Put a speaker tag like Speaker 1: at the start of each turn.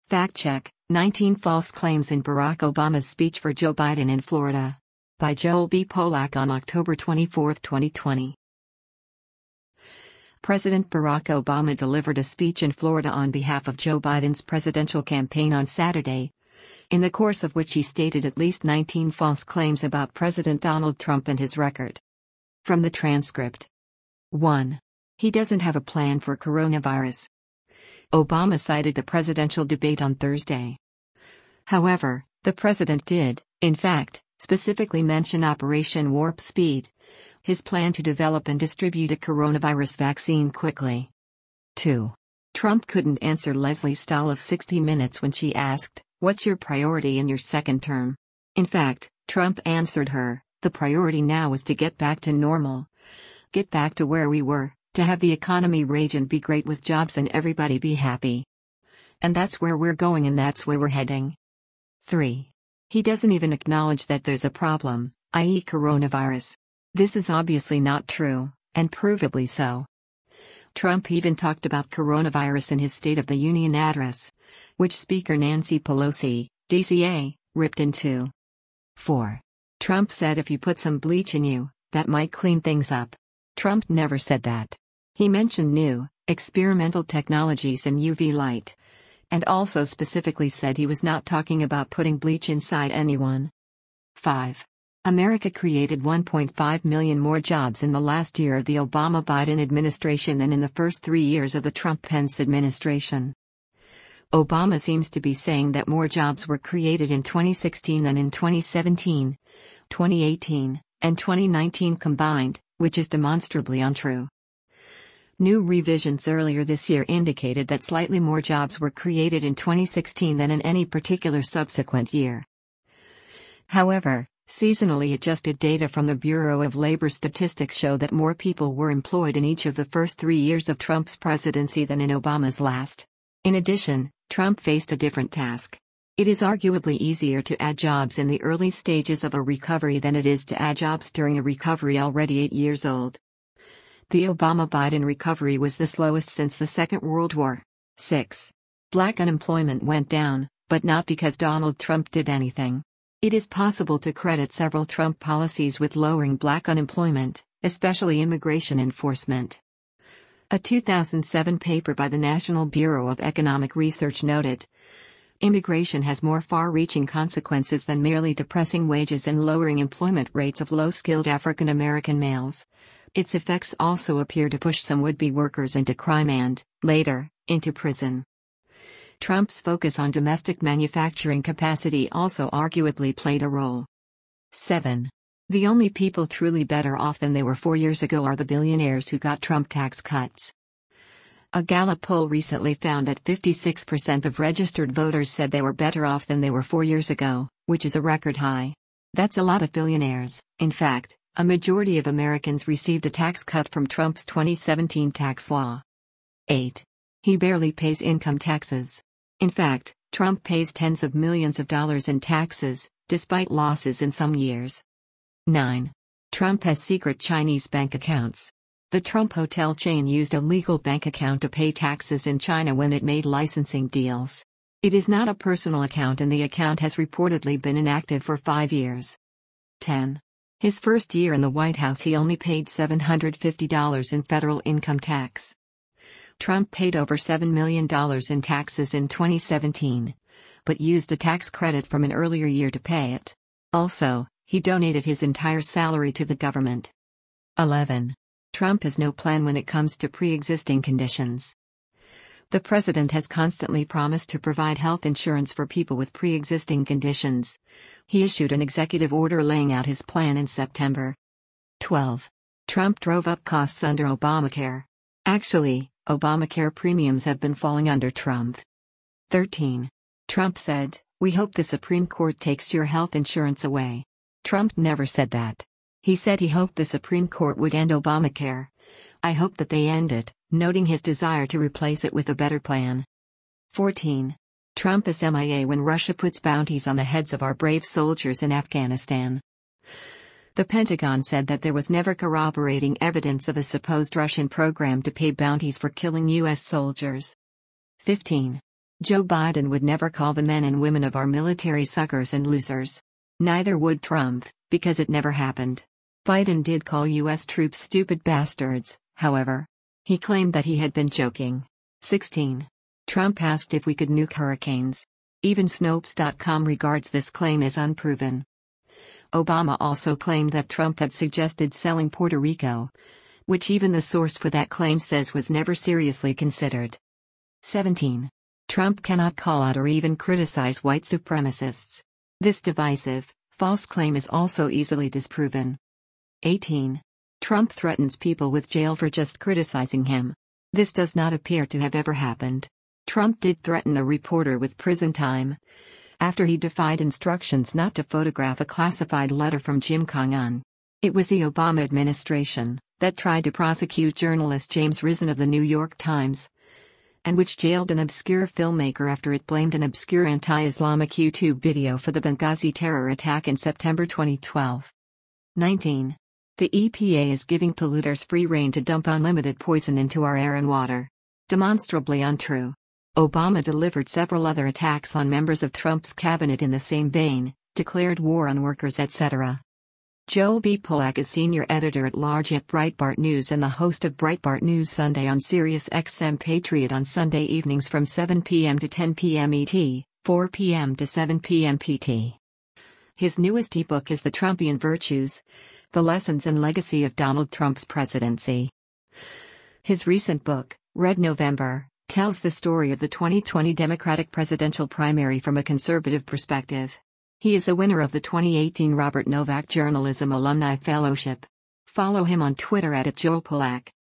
Speaker 1: Fact check: 19 false claims in Barack Obama's speech for Joe Biden in Florida. By Joel B. Polak on October 24, 2020. President Barack Obama delivered a speech in Florida on behalf of Joe Biden's presidential campaign on Saturday, in the course of which he stated at least 19 false claims about President Donald Trump and his record. From the transcript. 1. He doesn't have a plan for coronavirus. Obama cited the presidential debate on Thursday. However, the president did, in fact, specifically mention Operation Warp Speed, his plan to develop and distribute a coronavirus vaccine quickly. 2. Trump couldn't answer Leslie Stahl of 60 Minutes when she asked, "What's your priority in your second term?" In fact, Trump answered her, "The priority now is to get back to normal. Get back to where we were, to have the economy rage and be great with jobs and everybody be happy. And that's where we're going and that's where we're heading." 3. He doesn't even acknowledge that there's a problem, i.e. coronavirus. This is obviously not true, and provably so. Trump even talked about coronavirus in his State of the Union address, which Speaker Nancy Pelosi, DCA, ripped into. 4. Trump said if you put some bleach in you, that might clean things up. Trump never said that. He mentioned new, experimental technologies and UV light, and also specifically said he was not talking about putting bleach inside anyone. 5. America created 1.5 million more jobs in the last year of the Obama-Biden administration than in the first 3 years of the Trump-Pence administration. Obama seems to be saying that more jobs were created in 2016 than in 2017, 2018, and 2019 combined, which is demonstrably untrue. New revisions earlier this year indicated that slightly more jobs were created in 2016 than in any particular subsequent year. However, seasonally adjusted data from the Bureau of Labor Statistics show that more people were employed in each of the first 3 years of Trump's presidency than in Obama's last. In addition, Trump faced a different task. It is arguably easier to add jobs in the early stages of a recovery than it is to add jobs during a recovery already 8 years old. The Obama-Biden recovery was the slowest since the Second World War. 6. Black unemployment went down, but not because Donald Trump did anything. It is possible to credit several Trump policies with lowering black unemployment, especially immigration enforcement. A 2007 paper by the National Bureau of Economic Research noted, immigration has more far-reaching consequences than merely depressing wages and lowering employment rates of low-skilled African American males. Its effects also appear to push some would-be workers into crime and, later, into prison. Trump's focus on domestic manufacturing capacity also arguably played a role. 7. The only people truly better off than they were 4 years ago are the billionaires who got Trump tax cuts. A Gallup poll recently found that 56% of registered voters said they were better off than they were 4 years ago, which is a record high. That's a lot of billionaires. In fact, a majority of Americans received a tax cut from Trump's 2017 tax law. 8. He barely pays income taxes. In fact, Trump pays tens of millions of dollars in taxes, despite losses in some years. 9. Trump has secret Chinese bank accounts. The Trump hotel chain used a legal bank account to pay taxes in China when it made licensing deals. It is not a personal account and the account has reportedly been inactive for 5 years. 10. His first year in the White House he only paid $750 in federal income tax. Trump paid over $7 million in taxes in 2017, but used a tax credit from an earlier year to pay it. Also, he donated his entire salary to the government. 11. Trump has no plan when it comes to pre-existing conditions. The president has constantly promised to provide health insurance for people with pre-existing conditions. He issued an executive order laying out his plan in September. 12. Trump drove up costs under Obamacare. Actually, Obamacare premiums have been falling under Trump. 13. Trump said, "We hope the Supreme Court takes your health insurance away." Trump never said that. He said he hoped the Supreme Court would end Obamacare. I hope that they end it, noting his desire to replace it with a better plan. 14. Trump is MIA when Russia puts bounties on the heads of our brave soldiers in Afghanistan. The Pentagon said that there was never corroborating evidence of a supposed Russian program to pay bounties for killing U.S. soldiers. 15. Joe Biden would never call the men and women of our military suckers and losers. Neither would Trump, because it never happened. Biden did call U.S. troops stupid bastards, however. He claimed that he had been joking. 16. Trump asked if we could nuke hurricanes. Even Snopes.com regards this claim as unproven. Obama also claimed that Trump had suggested selling Puerto Rico, which even the source for that claim says was never seriously considered. 17. Trump cannot call out or even criticize white supremacists. This divisive, false claim is also easily disproven. 18. Trump threatens people with jail for just criticizing him. This does not appear to have ever happened. Trump did threaten a reporter with prison time after he defied instructions not to photograph a classified letter from Kim Jong-un. It was the Obama administration that tried to prosecute journalist James Risen of the New York Times, and which jailed an obscure filmmaker after it blamed an obscure anti-Islamic YouTube video for the Benghazi terror attack in September 2012. 19. The EPA is giving polluters free rein to dump unlimited poison into our air and water. Demonstrably untrue. Obama delivered several other attacks on members of Trump's cabinet in the same vein, declared war on workers, etc. Joel B. Pollack is senior editor-at-large at Breitbart News and the host of Breitbart News Sunday on Sirius XM Patriot on Sunday evenings from 7 p.m. to 10 p.m. ET, 4 p.m. to 7 p.m. PT. His newest ebook is The Trumpian Virtues: The Lessons and Legacy of Donald Trump's Presidency. His recent book, Red November, tells the story of the 2020 Democratic presidential primary from a conservative perspective. He is a winner of the 2018 Robert Novak Journalism Alumni Fellowship. Follow him on Twitter @JoelPollack.